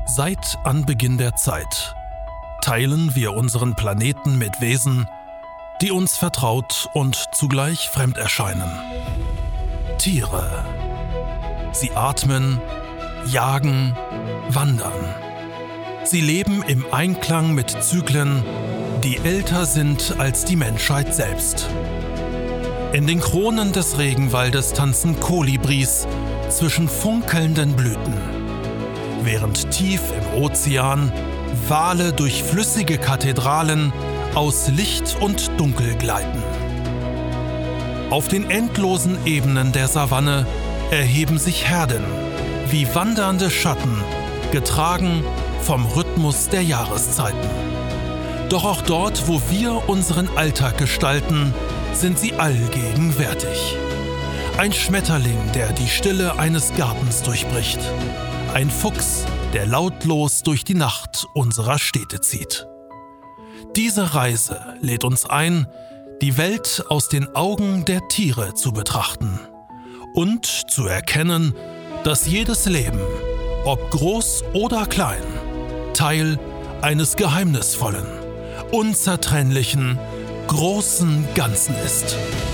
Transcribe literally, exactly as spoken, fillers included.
Seit Anbeginn der Zeit teilen wir unseren Planeten mit Wesen, die uns vertraut und zugleich fremd erscheinen. Tiere. Sie atmen, jagen, wandern. Sie leben im Einklang mit Zyklen, die älter sind als die Menschheit selbst. In den Kronen des Regenwaldes tanzen Kolibris zwischen funkelnden Blüten, während tief im Ozean Wale durch flüssige Kathedralen aus Licht und Dunkel gleiten. Auf den endlosen Ebenen der Savanne erheben sich Herden wie wandernde Schatten, getragen vom Rhythmus der Jahreszeiten. Doch auch dort, wo wir unseren Alltag gestalten, sind sie allgegenwärtig. Ein Schmetterling, der die Stille eines Gartens durchbricht. Ein Fuchs, der lautlos durch die Nacht unserer Städte zieht. Diese Reise lädt uns ein, die Welt aus den Augen der Tiere zu betrachten und zu erkennen, dass jedes Leben, ob groß oder klein, Teil eines geheimnisvollen, unzertrennlichen, großen Ganzen ist.